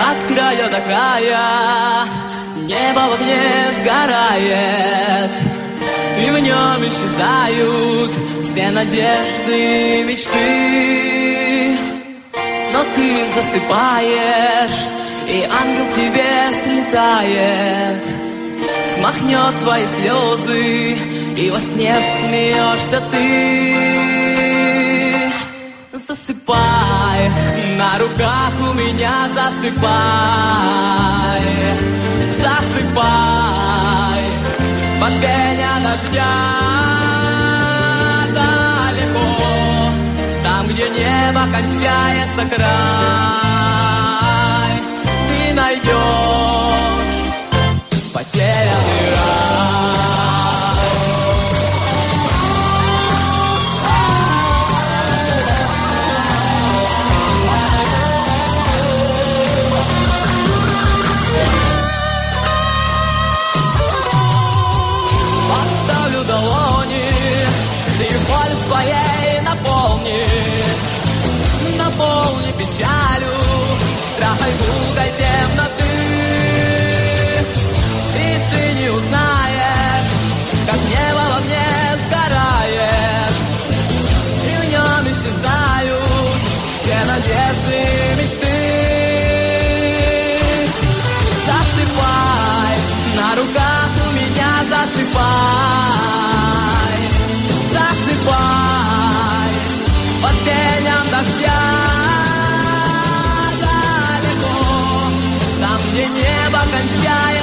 от края до края. Небо в огне сгорает, и в нем исчезают все надежды, мечты. Но ты засыпаешь, и ангел к тебе слетает, смахнет твои слезы, и во сне смеешься ты. Засыпай, на руках у меня засыпай, засыпай, под пение дождя далеко, там, где небо кончается край, ты найдешь потерянный рай. Долони, ты боль своей наполни, наполни печалью, страхом, пугой темноты. И ты не узнаешь, как небо в огне сгорает, и в нем исчезают все надежды, мечты. Засыпай, на руках у меня засыпай, засыпай, под пением дождя далеко, там, где небо кончается